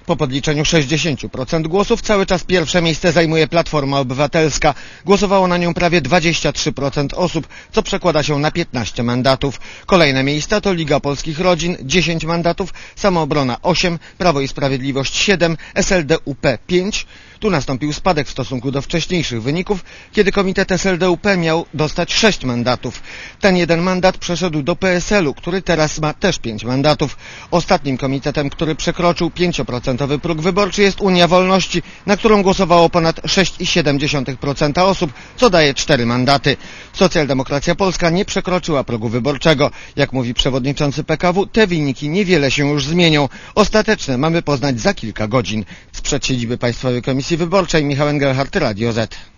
Po podliczeniu 60% głosów cały czas pierwsze miejsce zajmuje Platforma Obywatelska. Głosowało na nią prawie 23% osób, co przekłada się na 15 mandatów. Kolejne miejsca to Liga Polskich Rodzin 10 mandatów, Samoobrona 8, Prawo i Sprawiedliwość 7, SLD-UP 5. Tu nastąpił spadek w stosunku do wcześniejszych wyników, kiedy komitet SLD-UP miał dostać 6 mandatów. Ten jeden mandat przeszedł do PSL-u, który teraz ma też 5 mandatów. Ostatnim komitetem, który przekroczył 5% próg wyborczy, jest Unia Wolności, na którą głosowało ponad 6,7% osób, co daje 4 mandaty. Socjaldemokracja Polska nie przekroczyła progu wyborczego. Jak mówi przewodniczący PKW, te wyniki niewiele się już zmienią. Ostateczne mamy poznać za kilka godzin. Sprzed siedziby Państwowej Komisji Wyborczej Michał Engelhardt, Radio Z.